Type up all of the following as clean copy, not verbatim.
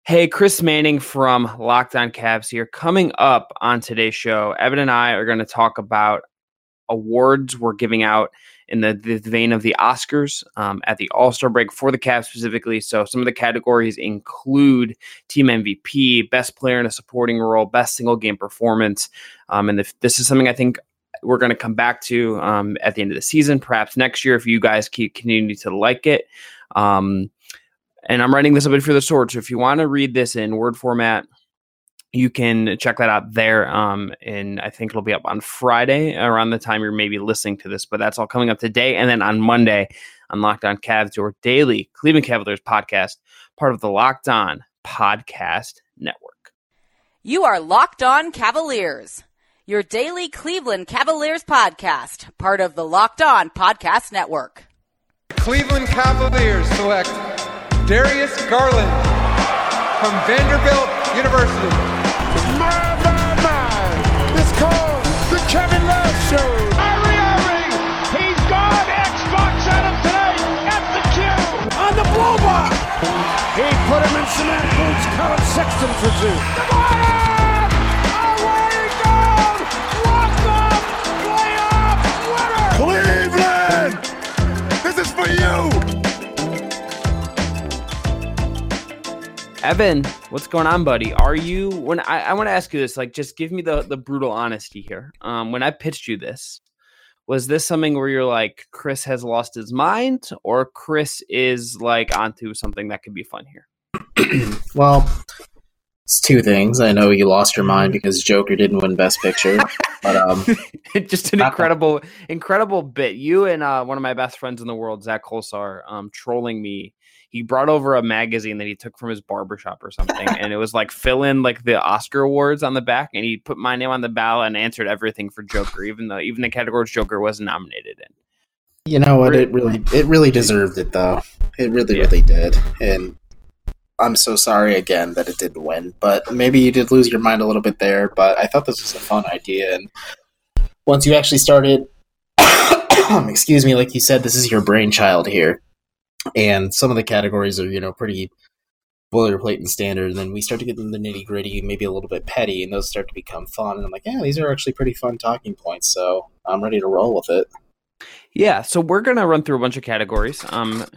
Hey, Chris Manning from Locked On Cavs here. Coming up on today's show, Evan and I are going to talk about awards we're giving out in the vein of the Oscars at the All-Star break for the Cavs specifically. So some of the categories include Team MVP, Best Player in a Supporting Role, Best Single Game Performance. This is something I think we're going to come back to at the end of the season, perhaps next year if you guys continue to like it. And I'm writing this a bit for the sword. So if you want to read this in Word format, you can check that out there. And I think it'll be up on Friday around the time you're maybe listening to this. But that's all coming up today. And then on Monday on Locked On Cavs, your daily Cleveland Cavaliers podcast, part of the Locked On Podcast Network. You are Locked On Cavaliers, your daily Cleveland Cavaliers podcast, part of the Locked On Podcast Network. Cleveland Cavaliers select Darius Garland from Vanderbilt University. My. It's called the Kevin Love Show. Irving, he's gone. Xbox at him today at the cue. On the blow by. He put him in cement boots. Colin Sexton for two. Away goes! Walk-off playoff winner! Cleveland! This is for you! Evan, what's going on, buddy? Are you, when I want to ask you this, like, just give me the brutal honesty here. When I pitched you this, was this something where you're like, Chris has lost his mind, or Chris is like onto something that could be fun here? Well, it's two things. I know you lost your mind because Joker didn't win Best Picture, but just an incredible bit. You and one of my best friends in the world, Zach Kolsar, trolling me. He brought over a magazine that he took from his barbershop or something, and it was like fill in like the Oscar awards on the back, and he put my name on the ballot and answered everything for Joker, even the categories Joker wasn't nominated in. You know what? It really deserved it, though. It really did, and I'm so sorry again that it didn't win. But maybe you did lose your mind a little bit there. But I thought this was a fun idea, and once you actually started, excuse me, like you said, this is your brainchild here. And some of the categories are, pretty boilerplate and standard. And then we start to get in the nitty gritty, maybe a little bit petty, and those start to become fun. And I'm like, yeah, these are actually pretty fun talking points. So I'm ready to roll with it. Yeah. So we're going to run through a bunch of categories.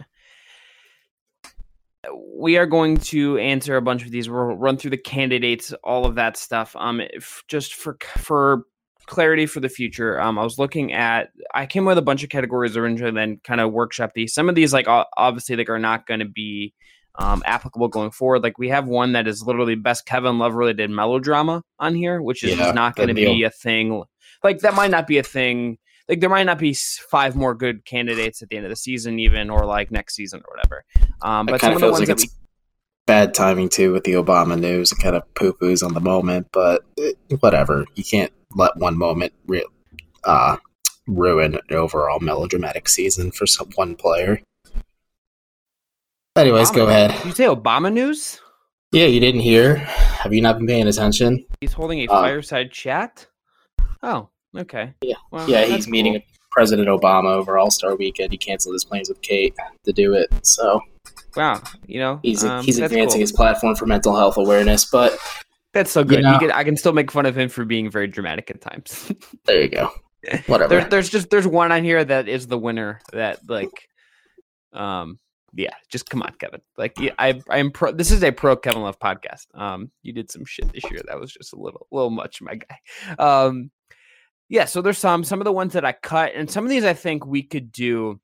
We are going to answer a bunch of these. We'll run through the candidates, all of that stuff. Just for clarity for the future, I came with a bunch of categories originally, then kind of workshop these. Some of these, like, obviously, like, are not going to be applicable going forward. Like, we have one that is literally best Kevin Love related melodrama on here, which is not going to be a thing. Like, that might not be a thing. Like, there might not be 5 more good candidates at the end of the season, even, or like next season or whatever. But some of the ones that bad timing too with the Obama news. It kind of poo-poos on the moment, but whatever. You can't let one moment ruin an overall melodramatic season for one player. Anyways, go ahead. Did you say Obama news? Yeah, you didn't hear? Have you not been paying attention? He's holding a fireside chat? Oh, okay. Yeah, well, he's meeting President Obama over All-Star Weekend. He canceled his plans with Kate to do it, so... Wow, he's advancing his platform for mental health awareness, but that's so good. I can still make fun of him for being very dramatic at times. There you go. Whatever. There's one on here that is the winner. That just come on, Kevin. Like, I'm pro. This is a pro Kevin Love podcast. You did some shit this year that was just a little much, my guy. Yeah. So there's some of the ones that I cut, and some of these I think we could do,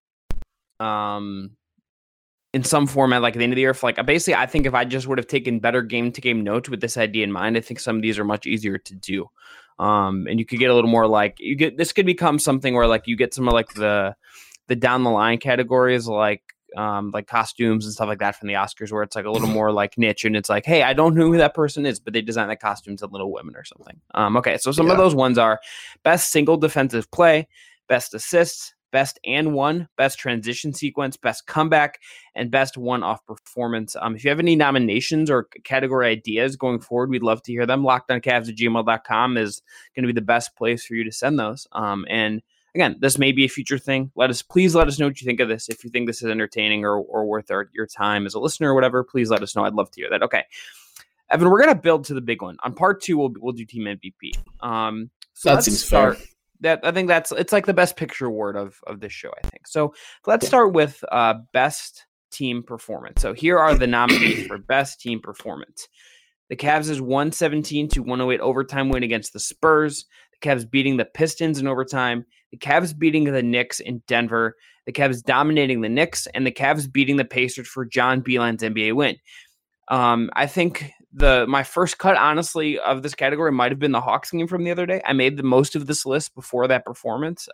in some format, like at the end of the year. Basically, I think if I just would have taken better game-to-game notes with this idea in mind, I think some of these are much easier to do. And you could get a little more this could become something where like you get some of like the down the line categories, like costumes and stuff like that from the Oscars, where it's like a little more like niche, and it's like, hey, I don't know who that person is, but they designed the costumes of Little Women or something. Okay, so some of those ones are best single defensive play, best assists, best and one, best transition sequence, best comeback, and best one-off performance. If you have any nominations or category ideas going forward, we'd love to hear them. LockedOnCavs@gmail.com is going to be the best place for you to send those. And again, this may be a future thing. Please let us know what you think of this. If you think this is entertaining or worth your time as a listener or whatever, please let us know. I'd love to hear that. Okay, Evan, we're gonna build to the big one. On part 2, we'll do team MVP. So that let's seems start. fair. I think it's like the best picture award of this show, I think. So let's start with best team performance. So here are the nominees for best team performance. The Cavs' 117-108 overtime win against the Spurs. The Cavs beating the Pistons in overtime. The Cavs beating the Knicks in Denver. The Cavs dominating the Knicks. And the Cavs beating the Pacers for John Beilein's NBA win. I think my first cut, honestly, of this category might have been the Hawks game from the other day. I made the most of this list before that performance.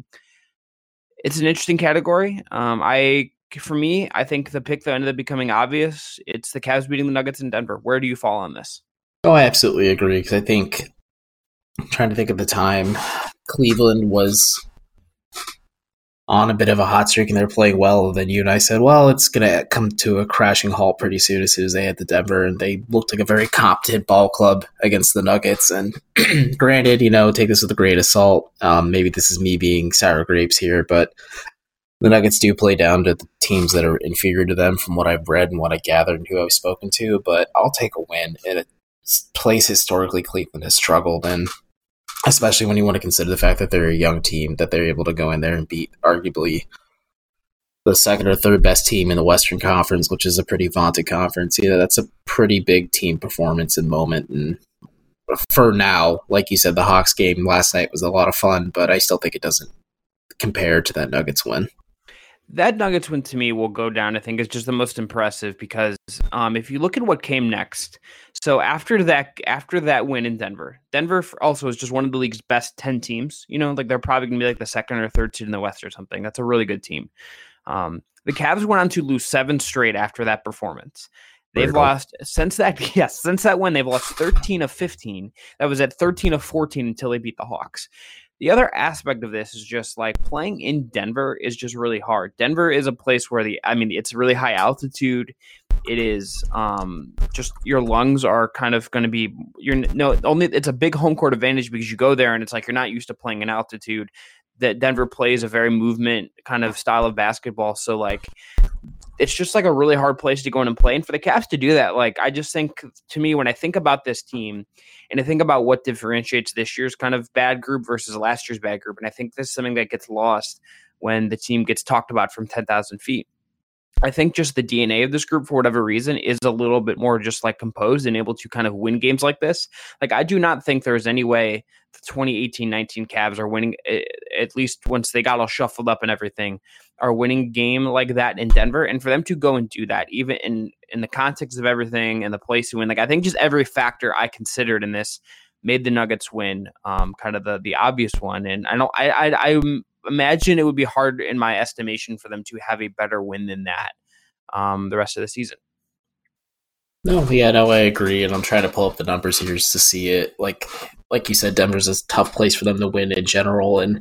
It's an interesting category. For me, I think the pick that ended up becoming obvious, it's the Cavs beating the Nuggets in Denver. Where do you fall on this? Oh, I absolutely agree, because I think, I'm trying to think of the time, Cleveland was on a bit of a hot streak and they're playing well. Then you and I said, well, it's going to come to a crashing halt pretty soon as they head to Denver. And they looked like a very competent ball club against the Nuggets. And granted, take this with a grain of salt. Maybe this is me being sour grapes here, but the Nuggets do play down to the teams that are inferior to them from what I've read and what I gathered and who I've spoken to. But I'll take a win in a place historically Cleveland has struggled, and especially when you want to consider the fact that they're a young team, that they're able to go in there and beat arguably the second or third best team in the Western Conference, which is a pretty vaunted conference. That's a pretty big team performance and moment. And for now, like you said, the Hawks game last night was a lot of fun, but I still think it doesn't compare to that Nuggets win. That Nuggets win to me will go down, I think, is just the most impressive because if you look at what came next, so after that win in Denver also is just one of the league's best 10 teams. They're probably going to be like the second or third seed in the West or something. That's a really good team. The Cavs went on to lose 7 straight after that performance. They've lost since that win. They've lost 13 of 15. That was at 13 of 14 until they beat the Hawks. The other aspect of this is just like playing in Denver is just really hard. Denver is a place where it's really high altitude. It is just your lungs are kind of going to be it's a big home court advantage because you go there and it's like you're not used to playing in altitude. That Denver plays a very movement kind of style of basketball. So like it's just like a really hard place to go in and play. And for the Cavs to do that, like I just think to me when I think about this team and I think about what differentiates this year's kind of bad group versus last year's bad group, and I think this is something that gets lost when the team gets talked about from 10,000 feet. I think just the DNA of this group, for whatever reason, is a little bit more just like composed and able to kind of win games like this. Like, I do not think there's any way the 2018-19 Cavs are winning, at least once they got all shuffled up and everything, are winning a game like that in Denver. And for them to go and do that, even in the context of everything and the place to win, like I think just every factor I considered in this made the Nuggets win kind of the obvious one. And I imagine it would be hard in my estimation for them to have a better win than that the rest of the season. No, I agree. And I'm trying to pull up the numbers here just to see it. Like you said, Denver's a tough place for them to win in general. And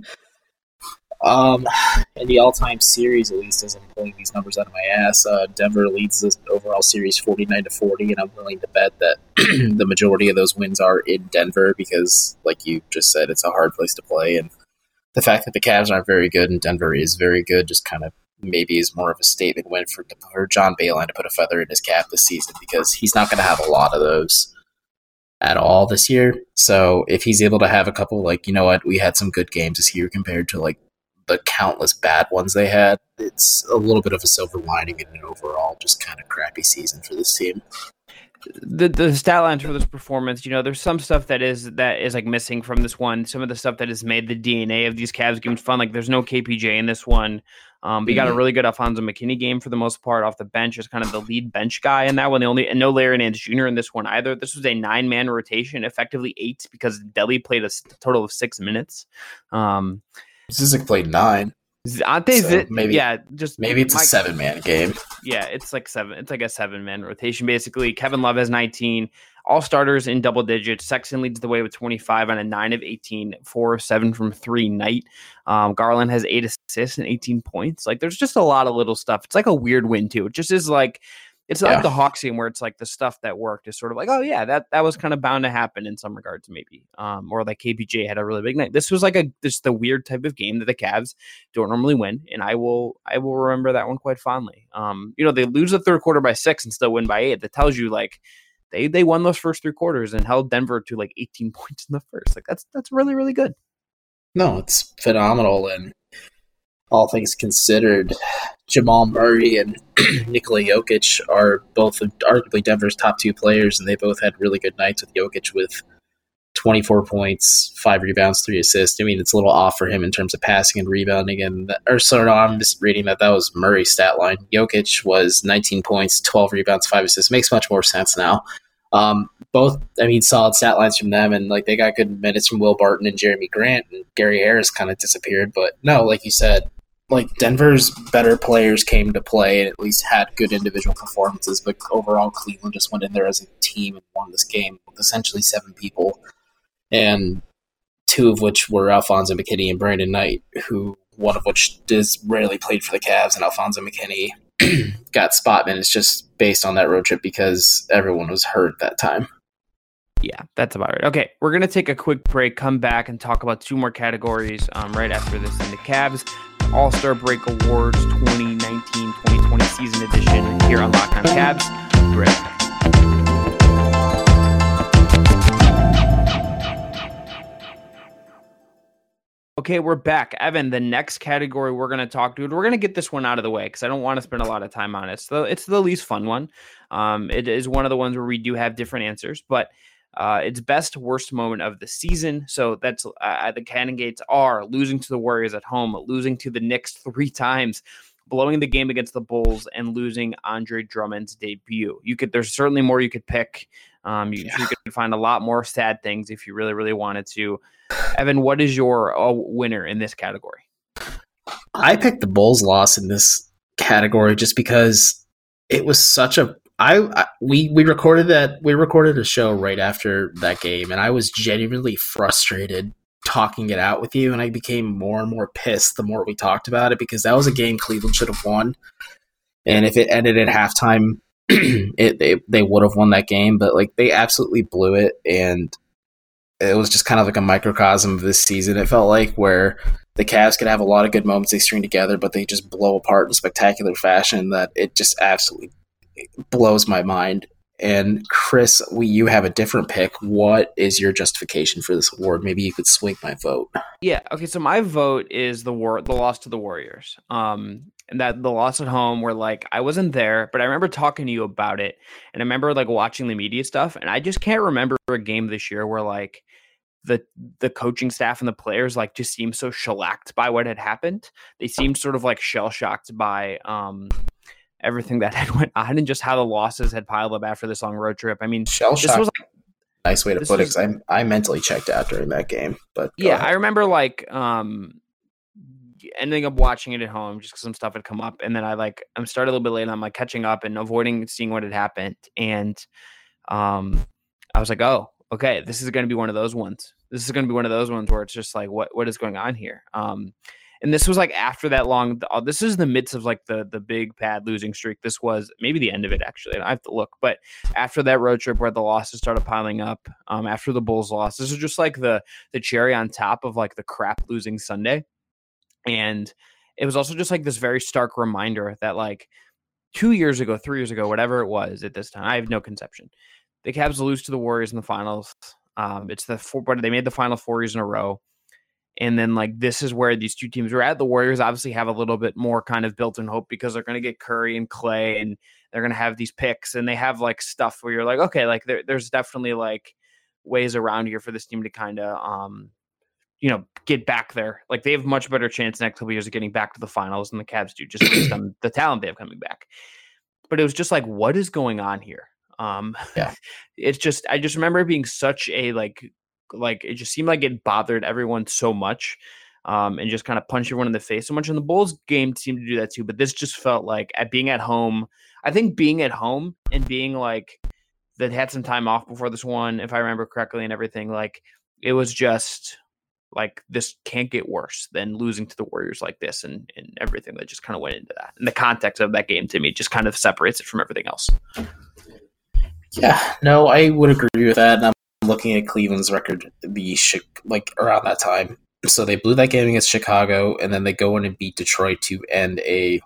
in the all-time series, at least as I'm pulling these numbers out of my ass, Denver leads the overall series 49-40, and I'm willing to bet that the majority of those wins are in Denver because, like you just said, it's a hard place to play. And the fact that the Cavs aren't very good and Denver is very good just kind of maybe is more of a statement win for John Beilein to put a feather in his cap this season because he's not going to have a lot of those at all this year. So if he's able to have a couple, we had some good games this year compared to the countless bad ones they had, it's a little bit of a silver lining in an overall just kind of crappy season for this team. The stat lines for this performance, there's some stuff that is like missing from this one. Some of the stuff that has made the DNA of these Cavs games fun. Like there's no KPJ in this one. But you got a really good Alfonso McKinney game for the most part off the bench as kind of the lead bench guy in that one. And no Larry Nance Jr. in this one either. This was a 9-man rotation, effectively 8 because Delly played a total of 6 minutes. Zizic played 9. Maybe it's a 7-man game. Yeah, it's like 7. It's like a 7-man rotation basically. Kevin Love has 19. All starters in double digits. Sexton leads the way with 25 on a 9 of 18, 4 of 7 from 3 night. Garland has 8 assists and 18 points. Like there's just a lot of little stuff. It's like a weird win too. It just is like It's not like the Hawks game where it's like the stuff that worked is sort of like, oh yeah, that was kind of bound to happen in some regards, maybe. Or like KPJ had a really big night. This was like just the weird type of game that the Cavs don't normally win, and I will remember that one quite fondly. They lose the third quarter by 6 and still win by 8. That tells you like they won those first 3 quarters and held Denver to like 18 points in the first. Like that's really, really good. No, it's phenomenal, and all things considered, Jamal Murray and Nikola Jokic are both arguably Denver's top 2 players, and they both had really good nights, with Jokic with 24 points, 5 rebounds, 3 assists. I mean, it's a little off for him in terms of passing and rebounding. I'm just reading that was Murray's stat line. Jokic was 19 points, 12 rebounds, 5 assists. It makes much more sense now. Both, solid stat lines from them, and like they got good minutes from Will Barton and Jeremy Grant, and Gary Harris kind of disappeared. But no, like you said, like Denver's better players came to play and at least had good individual performances, but overall Cleveland just went in there as a team and won this game with essentially 7 people, and 2 of which were Alfonso McKinney and Brandon Knight, one of which rarely played for the Cavs, and Alfonso McKinney got spot minutes just based on that road trip because everyone was hurt that time. Yeah, that's about right. Okay, we're going to take a quick break, come back, and talk about 2 more categories right after this in the Cavs All-Star Break Awards 2019-2020 season edition here on Locked On Cavs. Right back. Okay, we're back. Evan, the next category we're going to talk to, we're going to get this one out of the way because I don't want to spend a lot of time on it. So it's the least fun one. It is one of the ones where we do have different answers, but it's best worst moment of the season. So that's the candidates are losing to the Warriors at home, losing to the Knicks 3 times, blowing the game against the Bulls, and losing Andre Drummond's debut. There's certainly more you could pick. You could find a lot more sad things if you really, really wanted to. Evan, what is your winner in this category? I picked the Bulls loss in this category just because it was such a we recorded a show right after that game, and I was genuinely frustrated talking it out with you, and I became more and more pissed the more we talked about it, because that was a game Cleveland should have won, and if it ended at halftime, they would have won that game, but like they absolutely blew it, and it was just kind of like a microcosm of this season. It felt like where the Cavs could have a lot of good moments they string together, but they just blow apart in spectacular fashion that it just absolutely blows my mind. And Chris, you have a different pick. What is your justification for this award? Maybe you could swing my vote. Yeah. Okay. So my vote is the loss to the Warriors. And that the loss at home, where like I wasn't there, but I remember talking to you about it, and I remember like watching the media stuff, and I just can't remember a game this year where like the coaching staff and the players like just seemed so shellacked by what had happened. They seemed sort of like shell shocked by everything that had went on and just how the losses had piled up after this long road trip. I mean, shell shocked was like nice way to put it, because I mentally checked out during that game. But yeah, I remember like ending up watching it at home just because some stuff had come up, and then I'm started a little bit late, and I'm like catching up and avoiding seeing what had happened, and I was like, oh, okay, this is going to be one of those ones. This is going to be one of those ones where it's just like, what is going on here? And this was like after that long. This is the midst of like the big bad losing streak. This was maybe the end of it, actually. I have to look, but after that road trip where the losses started piling up, after the Bulls loss, this is just like the cherry on top of like the crap losing Sunday. And it was also just like this very stark reminder that like 2 years ago, 3 years ago, whatever it was at this time, I have no conception. The Cavs lose to the Warriors in the finals. It's but they made the final 4 years in a row. And then like this is where these two teams were at. The Warriors obviously have a little bit more kind of built-in hope because they're going to get Curry and Clay, and they're going to have these picks, and they have like stuff where you're like, okay, like there's definitely like ways around here for this team to kind of get back there. Like they have much better chance next couple years of getting back to the finals than the Cavs do, just based on the talent they have coming back. But it was just like, what is going on here? Yeah. It's just, I just remember it being such a like it just seemed like it bothered everyone so much, and just kind of punched everyone in the face so much. And the Bulls game seemed to do that too, but this just felt like being at home. I think being at home and being like that had some time off before this one, if I remember correctly, and everything, like it was just like this can't get worse than losing to the Warriors like this, and everything that just kind of went into that. And the context of that game to me just kind of separates it from everything else. Yeah, no, I would agree with that. And I'm looking at Cleveland's record, around that time. So they blew that game against Chicago, and then they go in and beat Detroit to end a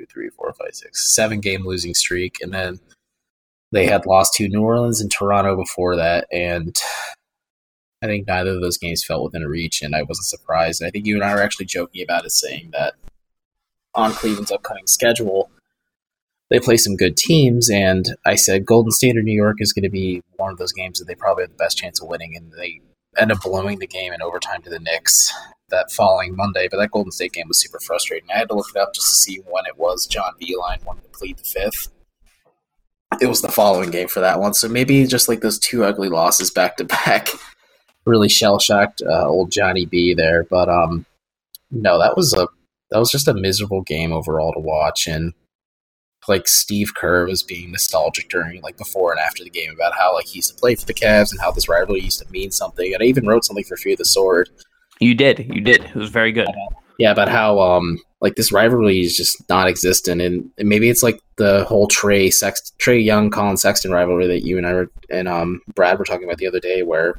7-game losing streak. And then they had lost to New Orleans and Toronto before that, and I think neither of those games fell within reach, and I wasn't surprised. And I think you and I were actually joking about it, saying that on Cleveland's upcoming schedule, they play some good teams, and I said Golden State or New York is going to be one of those games that they probably have the best chance of winning, and they end up blowing the game in overtime to the Knicks that following Monday. But that Golden State game was super frustrating. I had to look it up just to see when it was John Beilein won to plead the fifth. It was the following game for that one, so maybe just like those two ugly losses back-to-back really shell-shocked old Johnny B there. But no, that was just a miserable game overall to watch, and like Steve Kerr was being nostalgic during like before and after the game about how like he used to play for the Cavs and how this rivalry used to mean something. And I even wrote something for Fear the Sword. You did. It was very good. Yeah, about how like this rivalry is just non-existent, and maybe it's like the whole Trae Young, Colin Sexton rivalry that you and I were, and Brad were talking about the other day, where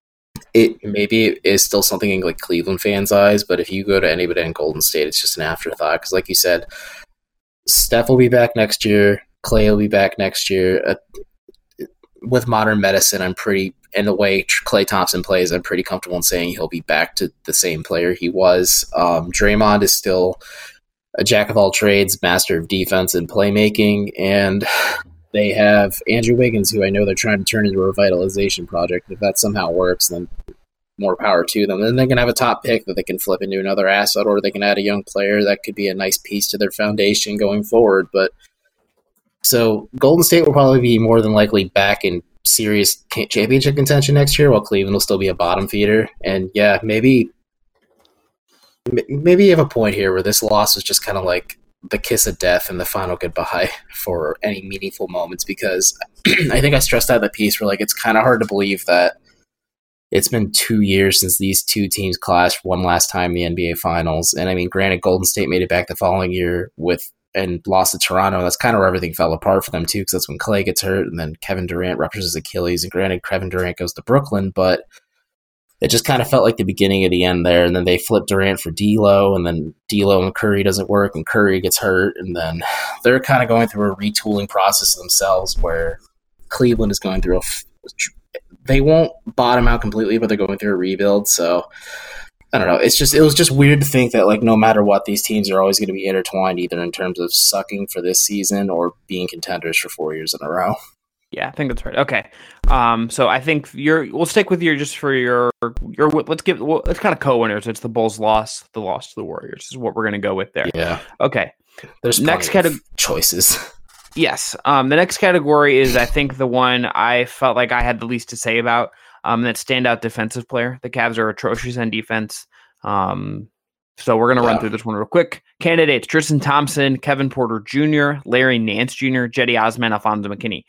it is still something in like Cleveland fans' eyes, but if you go to anybody in Golden State, it's just an afterthought. Because like you said, Steph will be back next year. Clay will be back next year. With modern medicine, and the way Klay Thompson plays, I'm pretty comfortable in saying he'll be back to the same player he was. Draymond is still a jack of all trades, master of defense and playmaking, and they have Andrew Wiggins, who I know they're trying to turn into a revitalization project. If that somehow works, then more power to them. Then they can have a top pick that they can flip into another asset, or they can add a young player that could be a nice piece to their foundation going forward. But so Golden State will probably be more than likely back in serious championship contention next year, while Cleveland will still be a bottom feeder. And yeah, maybe you have a point here where this loss was just kind of like the kiss of death and the final goodbye for any meaningful moments, because I think I stressed out the piece where like it's kind of hard to believe that it's been 2 years since these two teams clashed one last time in the NBA Finals. And I mean, granted, Golden State made it back the following year and lost to Toronto. That's kind of where everything fell apart for them too, because that's when Clay gets hurt, and then Kevin Durant ruptures his Achilles. And granted, Kevin Durant goes to Brooklyn, but it just kind of felt like the beginning of the end there. And then they flip Durant for D'Lo, and then D'Lo and Curry doesn't work, and Curry gets hurt, and then they're kind of going through a retooling process themselves, where Cleveland is going through they won't bottom out completely, but they're going through a rebuild. So I don't know. It was just weird to think that like no matter what, these teams are always going to be intertwined, either in terms of sucking for this season or being contenders for 4 years in a row. Yeah, I think that's right. Okay, so I think we'll stick with let's kind of co-winners. It's the Bulls loss, the loss to the Warriors is what we're going to go with there. Yeah. Okay. There's next choices. Yes. The next category is, I think, the one I felt like I had the least to say about. That standout defensive player. The Cavs are atrocious on defense. So we're going to run through this one real quick. Candidates: Tristan Thompson, Kevin Porter Jr., Larry Nance Jr., Cedi Osman, Alfonso McKinney.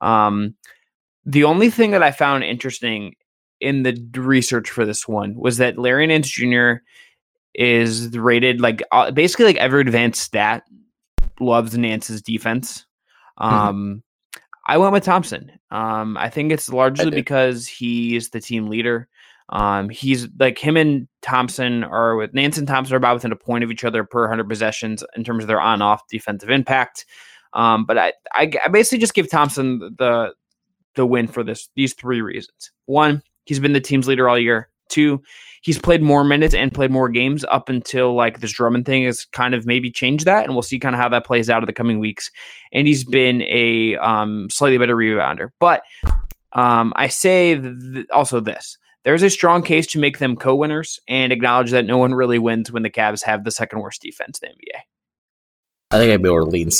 The only thing that I found interesting in the research for this one was that Larry Nance Jr. is rated like basically like every advanced stat loves Nance's defense. I went with Thompson. I think it's largely because he's the team leader. He's like him and Thompson are with Nance and Thompson are about within a point of each other per 100 possessions in terms of their on-off defensive impact. But I basically just give Thompson the win for these three reasons. One, he's been the team's leader all year. Two, he's played more minutes and played more games up until like this Drummond thing has kind of maybe changed that, and we'll see kind of how that plays out in the coming weeks. And he's been a slightly better rebounder. But I say also this. There's a strong case to make them co-winners and acknowledge that no one really wins when the Cavs have the second worst defense in the NBA. I think I'd be able to lean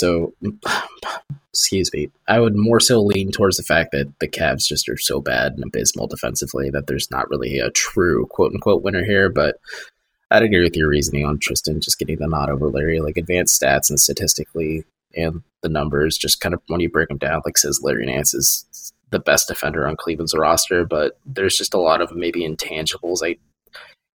I would more so lean towards the fact that the Cavs just are so bad and abysmal defensively that there's not really a true quote-unquote winner here, but I'd agree with your reasoning on Tristan just getting the nod over Larry. Like advanced stats and statistically and the numbers, just kind of when you break them down, like says Larry Nance is the best defender on Cleveland's roster, but there's just a lot of maybe intangibles.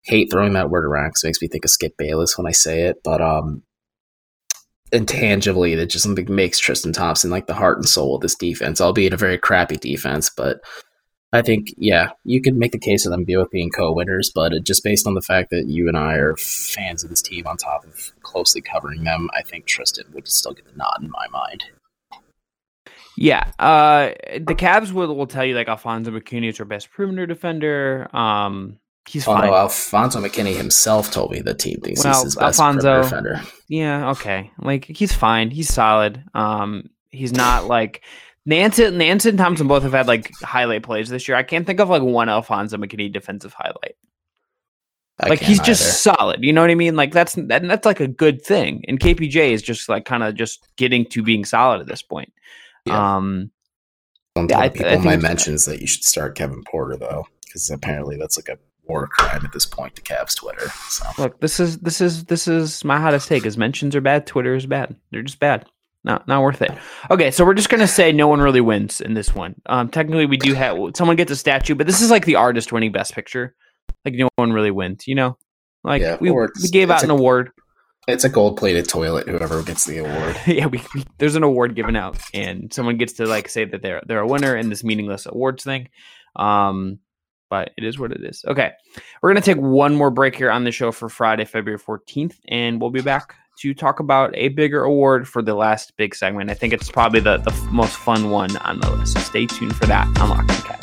hate throwing that word around because it makes me think of Skip Bayless when I say it, but intangibly, that just makes Tristan Thompson like the heart and soul of this defense, albeit a very crappy defense. But I think, yeah, you could make the case of them both being co-winners, but just based on the fact that you and I are fans of this team on top of closely covering them, I think Tristan would still get the nod in my mind. Yeah, the Cavs will tell you like Alfonso McKinney is their best perimeter defender. He's fine. No, Alfonso McKinney himself told me the team thinks he's his best perimeter defender. Yeah, okay, like he's fine. He's solid. He's not like Nance and Thompson both have had like highlight plays this year. I can't think of like one Alfonso McKinney defensive highlight. Like he's just solid. You know what I mean? Like that's like a good thing. And KPJ is just like kind of just getting to being solid at this point. Yeah. I think in my mentions that you should start Kevin Porter though, because apparently that's like a war crime at this point to Cavs Twitter. So look, this is my hottest take. Is mentions are bad, Twitter is bad. They're just bad. Not worth it. Okay, so we're just gonna say no one really wins in this one. Technically, we do have someone gets a statue, but this is like the artist winning Best Picture. Like no one really wins, you know. Like we gave out an award. It's a gold-plated toilet. Whoever gets the award. Yeah, there's an award given out, and someone gets to like say that they're a winner in this meaningless awards thing. But it is what it is. Okay, we're gonna take one more break here on the show for Friday, February 14th, and we'll be back to talk about a bigger award for the last big segment. I think it's probably the most fun one on the list. So stay tuned for that on Locked On Cavs.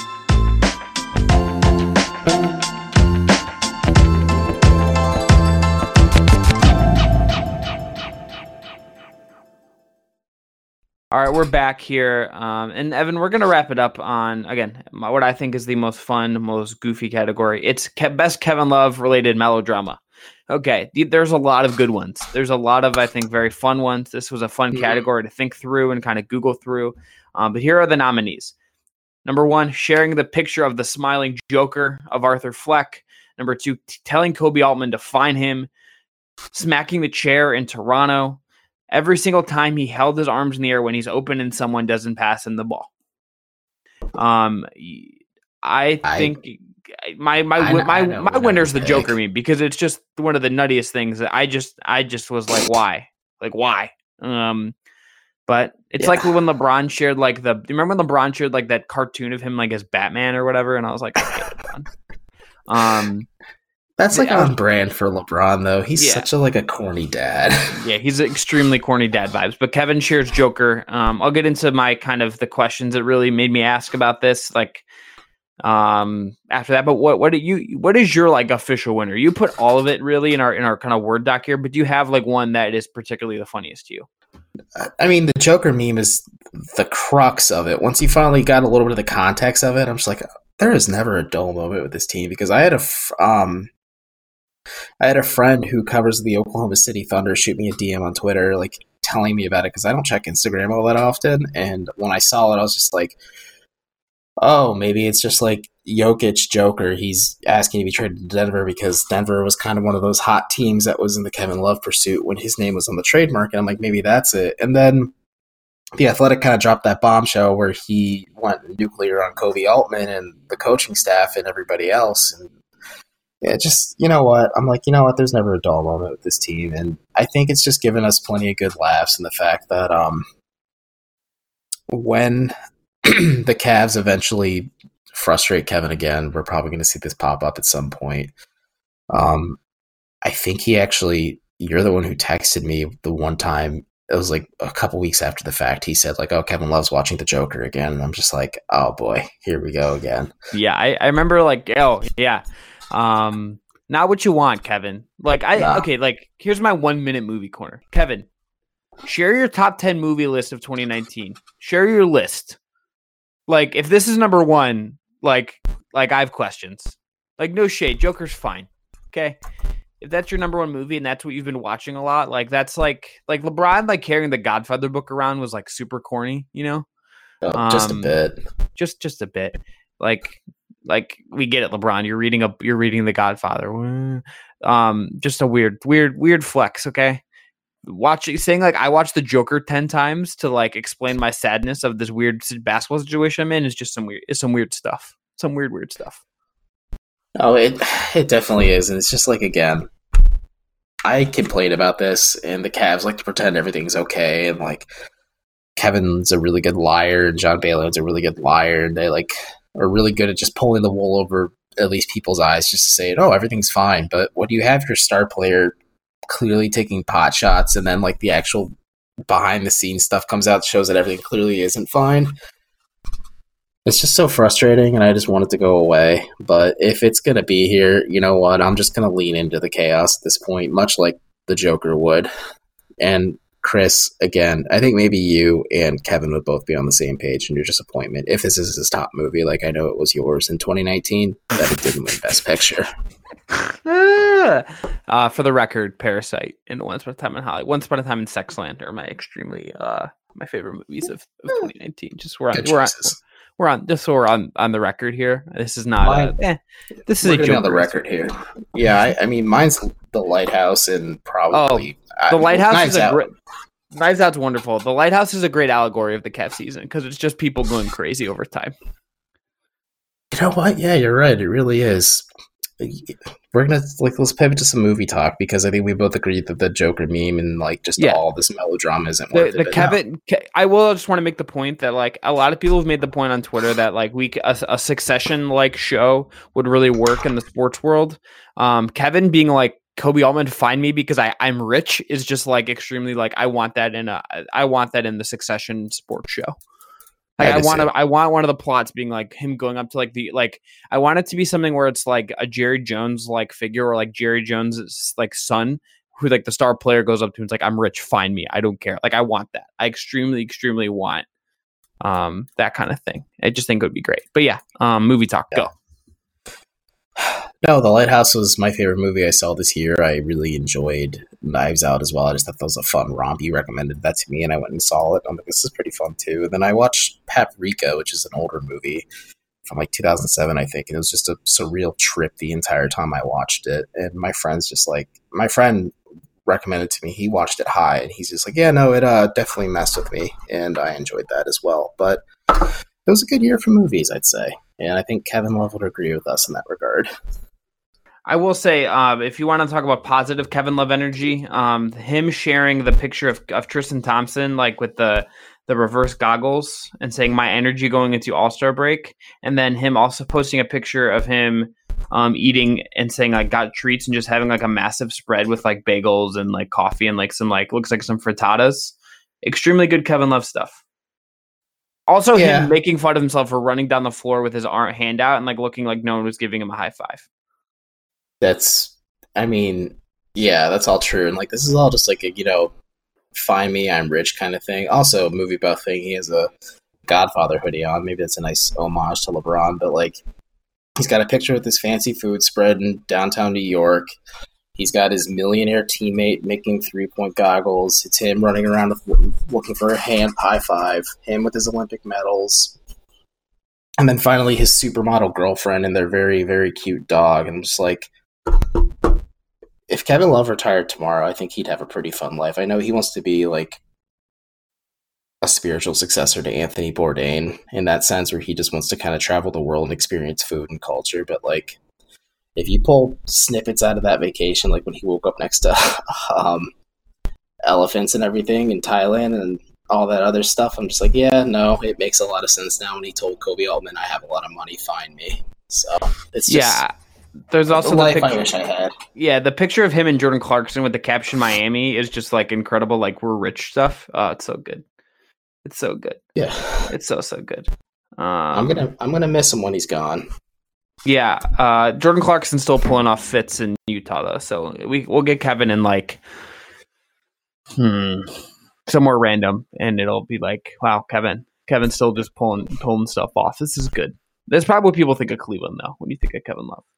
All right, we're back here. And Evan, we're going to wrap it up on, again, what I think is the most fun, most goofy category. It's best Kevin Love related melodrama. Okay, there's a lot of good ones. There's a lot of, I think, very fun ones. This was a fun category to think through and kind of Google through. But here are the nominees. Number 1, sharing the picture of the smiling Joker of Arthur Fleck. Number 2, telling Kobe Altman to find him. Smacking the chair in Toronto. Every single time he held his arms in the air when he's open and someone doesn't pass him the ball. I think my winner's the Joker meme because it's just one of the nuttiest things that I just was like, why? But it's like when LeBron shared like do you remember when LeBron shared like that cartoon of him like as Batman or whatever? And I was like, okay, LeBron. That's like on brand for LeBron, though. He's such a corny dad. Yeah, he's extremely corny dad vibes. But Kevin shares Joker. I'll get into my kind of the questions that really made me ask about this, like after that. But what is your like official winner? You put all of it really in our kind of Word doc here, but do you have like one that is particularly the funniest to you? I mean, the Joker meme is the crux of it. Once you finally got a little bit of the context of it, I'm just like, there is never a dull moment with this team because I had a friend who covers the Oklahoma City Thunder shoot me a DM on Twitter, like telling me about it because I don't check Instagram all that often. And when I saw it, I was just like, oh, maybe it's just like Jokic Joker. He's asking to be traded to Denver because Denver was kind of one of those hot teams that was in the Kevin Love pursuit when his name was on the trade market. I'm like, maybe that's it. And then The Athletic kind of dropped that bombshell where he went nuclear on Kobe Altman and the coaching staff and everybody else. And yeah, just, you know what? I'm like, you know what? There's never a dull moment with this team. And I think it's just given us plenty of good laughs in the fact that when the Cavs eventually frustrate Kevin again, we're probably going to see this pop up at some point. I think you're the one who texted me the one time. It was like a couple weeks after the fact. He said like, oh, Kevin Love's watching the Joker again. And I'm just like, oh boy, here we go again. Yeah. I remember like, oh yeah. Not what you want, Kevin. Okay, like here's my 1 minute movie corner. Kevin, share your top 10 movie list of 2019. Share your list. Like if this is number 1, like I have questions. Like no shade, Joker's fine. Okay. If that's your number 1 movie and that's what you've been watching a lot, like that's like LeBron like carrying the Godfather book around was like super corny, you know? Just a bit. Just a bit. Like we get it, LeBron. You're reading The Godfather. Just a weird flex. Okay, saying like I watched The Joker 10 times to like explain my sadness of this weird basketball situation I'm in is just some weird stuff. Some weird stuff. Oh, it definitely is, and it's just like, again, I complain about this, and the Cavs like to pretend everything's okay, and like Kevin's a really good liar, and John Baylon's a really good liar, and they like are really good at just pulling the wool over at least people's eyes just to say, oh, everything's fine. But when you have your star player clearly taking pot shots, and then like the actual behind the scenes stuff comes out, shows that everything clearly isn't fine, it's just so frustrating, and I just want it to go away. But if it's going to be here, you know what? I'm just going to lean into the chaos at this point, much like the Joker would. And Chris, again, I think maybe you and Kevin would both be on the same page in your disappointment if this is his top movie, like I know it was yours in 2019, that it didn't win Best Picture. For the record, Parasite and Once Upon a Time in Hollywood, Once Upon a Time in Sexland are my extremely my favorite movies of 2019. Just we're on the record here. This is not this is a joke on the record here. Yeah, I mean, mine's The Lighthouse, and probably The Lighthouse is Out. Knives Out's wonderful. The Lighthouse is a great allegory of the Cavs season because it's just people going crazy over time. You know what? Yeah, you're right. It really is. We're gonna let's pivot to some movie talk, because I think we both agree that the Joker meme and like just all this melodrama isn't worth it. I will just want to make the point that like a lot of people have made the point on Twitter that like a Succession like show would really work in the sports world. Kevin being like, Kobe Altman, find me because I'm rich is just like extremely like I want that in the Succession sports show. Like, I want one of the plots being like him going up to I want it to be something where it's like a Jerry Jones like figure, or like Jerry Jones' like son, who like the star player goes up to and it's like, I'm rich, find me. I don't care. Like I want that. I extremely want that kind of thing. I just think it would be great. But yeah, movie talk, go. No, The Lighthouse was my favorite movie I saw this year. I really enjoyed Knives Out as well. I just thought that was a fun romp. You recommended that to me, and I went and saw it. I'm like, this is pretty fun too. And then I watched Paprika, which is an older movie from like 2007, I think. And it was just a surreal trip the entire time I watched it. And my friend recommended to me. He watched it high, and he's just like, yeah, no, it definitely messed with me, and I enjoyed that as well. But it was a good year for movies, I'd say. And I think Kevin Love would agree with us in that regard. I will say, if you want to talk about positive Kevin Love energy, him sharing the picture of Tristan Thompson, like with the reverse goggles, and saying my energy going into All-Star break, and then him also posting a picture of him eating and saying I got treats and just having like a massive spread with like bagels and like coffee and like some like looks like some frittatas. Extremely good Kevin Love stuff. Also, him making fun of himself for running down the floor with his hand out and like looking like no one was giving him a high five. That's all true. And like, this is all just like a, find me, I'm rich kind of thing. Also, movie buff thing. He has a Godfather hoodie on. Maybe that's a nice homage to LeBron, but like, he's got a picture with his fancy food spread in downtown New York. He's got his millionaire teammate making 3-point goggles. It's him running around looking for a hand high five. Him with his Olympic medals. And then finally his supermodel girlfriend and their very, very cute dog. And I'm just like, if Kevin Love retired tomorrow, I think he'd have a pretty fun life. I know he wants to be like a spiritual successor to Anthony Bourdain in that sense, where he just wants to kind of travel the world and experience food and culture. But like, if you pull snippets out of that vacation, like when he woke up next to elephants and everything in Thailand and all that other stuff, I'm just like, yeah, no, it makes a lot of sense now when he told Kobe Altman, I have a lot of money, find me. So it's just there's also the life picture I wish I had. Yeah, the picture of him and Jordan Clarkson with the caption Miami is just like incredible, like we're rich stuff. Oh, it's so good. It's so good. Yeah. It's so good. I'm gonna miss him when he's gone. Yeah, Jordan Clarkson's still pulling off fits in Utah though, so we'll get Kevin in like somewhere random, and it'll be like, wow, Kevin's still just pulling stuff off. This is good. That's probably what people think of Cleveland though when you think of Kevin Love.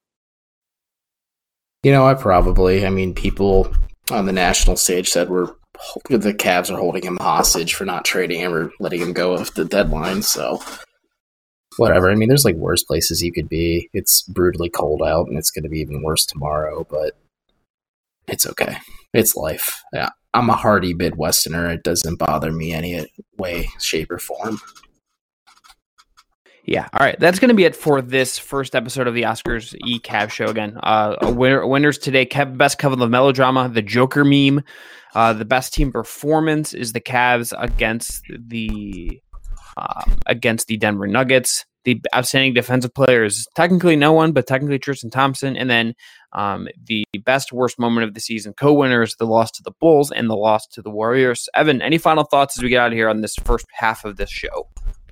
I mean, people on the national stage said the Cavs are holding him hostage for not trading him or letting him go at the deadline. So whatever. I mean, there's like worse places you could be. It's brutally cold out, and it's going to be even worse tomorrow, but it's okay. It's life. Yeah, I'm a hardy Midwesterner. It doesn't bother me any way, shape, or form. Yeah. All right. That's going to be it for this first episode of the Oscars Cavs show. Again, winners today: best Kevin Love melodrama, the Joker meme. The best team performance is the Cavs against the Denver Nuggets. The outstanding defensive player is technically no one, but technically Tristan Thompson. And then the best worst moment of the season co-winner is the loss to the Bulls and the loss to the Warriors. Evan, any final thoughts as we get out of here on this first half of this show?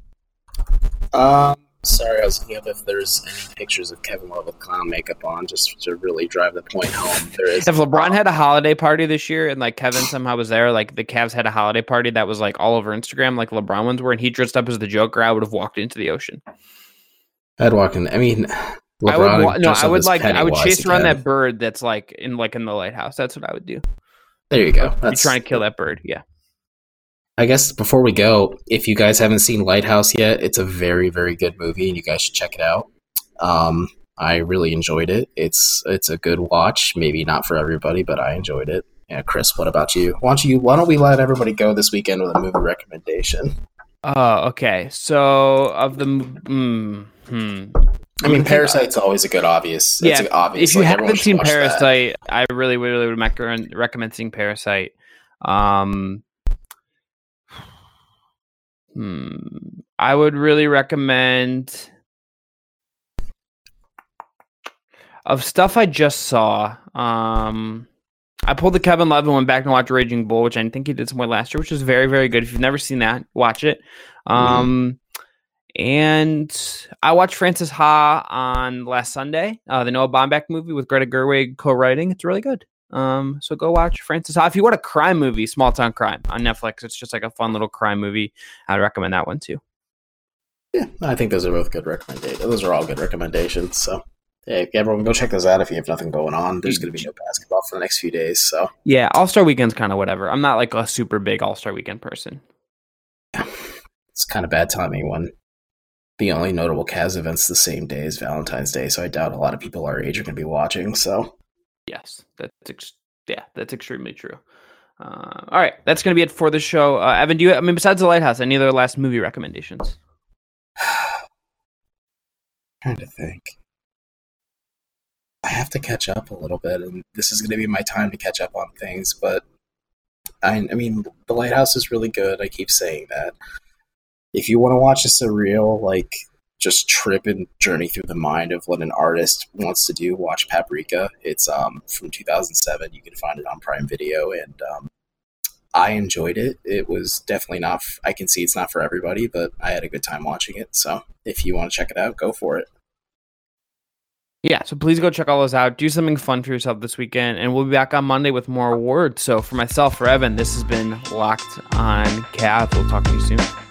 Sorry, I was looking up if there's any pictures of Kevin Love with clown makeup on, just to really drive the point home. There is. If LeBron had a holiday party this year and like Kevin somehow was there, like the Cavs had a holiday party that was like all over Instagram, like LeBron ones were, and he dressed up as the Joker, I would have walked into the ocean. I'd walk in. I mean, I would chase around that bird that's like in the lighthouse. That's what I would do. There you go. You're trying to kill that bird, yeah. I guess before we go, if you guys haven't seen Lighthouse yet, it's a very, very good movie, and you guys should check it out. I really enjoyed it. It's a good watch. Maybe not for everybody, but I enjoyed it. Yeah, Chris, what about you? Why don't we let everybody go this weekend with a movie recommendation? Okay. So of the I mean, Parasite's always a good obvious. Yeah, it's obvious. If you haven't seen Parasite, I really would recommend seeing Parasite. I would really recommend of stuff I just saw. I pulled the Kevin Love and went back and watched Raging Bull, which I think he did somewhere last year, which was very, very good. If you've never seen that, watch it. And I watched Frances Ha on last Sunday, the Noah Baumbach movie with Greta Gerwig co-writing. It's really good. So go watch Frances Ha. If you want a crime movie, Small Town Crime on Netflix, it's just like a fun little crime movie. I'd recommend that one too. Yeah, I think those are both good recommendations. Those are all good recommendations. So, hey, everyone, go check those out if you have nothing going on. There's going to be no basketball for the next few days. So, yeah, All-Star Weekend's kind of whatever. I'm not like a super big All-Star Weekend person. Yeah, it's kind of bad timing when the only notable Cavs event's the same day as Valentine's Day. So I doubt a lot of people our age are going to be watching. So. Yes, that's extremely true. All right, that's going to be it for the show. Evan, besides The Lighthouse, any other last movie recommendations? Trying to think. I have to catch up a little bit, and this is going to be my time to catch up on things, but I mean, The Lighthouse is really good. I keep saying that. If you want to watch a surreal, just trip and journey through the mind of what an artist wants to do, watch Paprika. It's from 2007. You can find it on Prime Video, and I enjoyed it. It was definitely not. I can see it's not for everybody, but I had a good time watching it. So if you want to check it out, go for it. Yeah, so please go check all those out. Do something fun for yourself this weekend, and we'll be back on Monday with more awards. So for myself, for Evan, this has been Locked on Cavs. We'll talk to you soon.